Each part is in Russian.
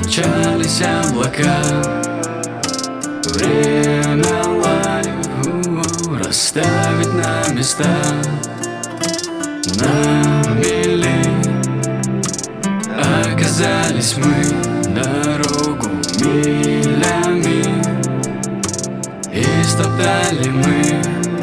Мчались облака, время лайв расставить на места, на мели оказались мы, дорогу милями истоптали мы.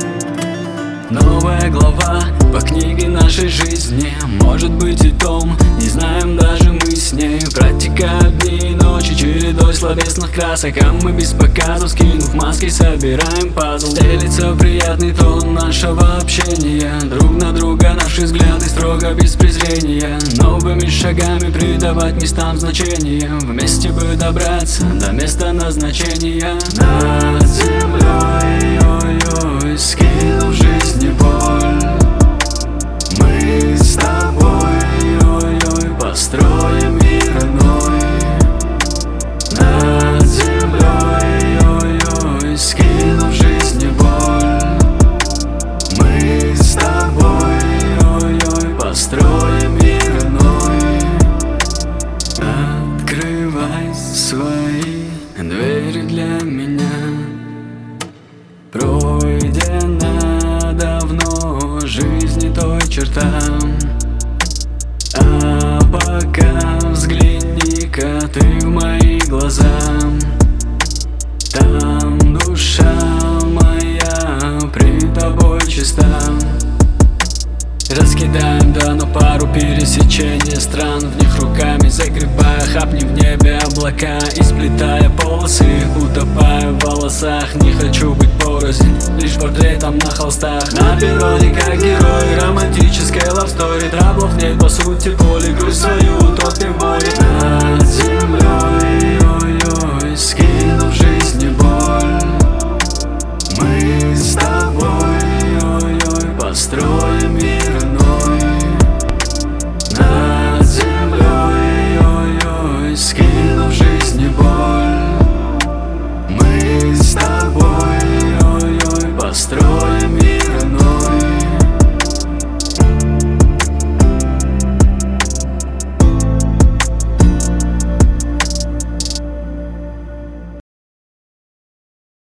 Новая глава по книге нашей жизни, может быть и том, не знаем даже мы с ней. Протекают дни и ночи чередой словесных красок, а мы без показов, скинув маски, собираем пазл. Делится приятный тон нашего общения, друг на друга наши взгляды строго без презрения. Новыми шагами придавать местам значения, вместе бы добраться до места назначения. Над землей, ой-ой, скинув жизни боль, мы с тобой, ой-ой, построим мир иной. Над землей, ой-ой, скинув жизни боль, мы с тобой, ой-ой, построим мир иной. Открывай свои двери для меня, пройдена давно жизни той черта. А пока взгляни-ка ты в мои глаза, там душа моя пред тобой чиста. Раскидаем на пару пересечения стран, в них руками загребая, хапни в небе облака и сплетая полосы, утопая в волосах. Не хочу быть порознь, лишь портретом на холстах. На перроне как герой романтической лавстори, траблов нет по сути поли, грусть свою утопим в море. Над землей, ой-ой, скинув жизни боль, мы с тобой, ой-ой, построим мир.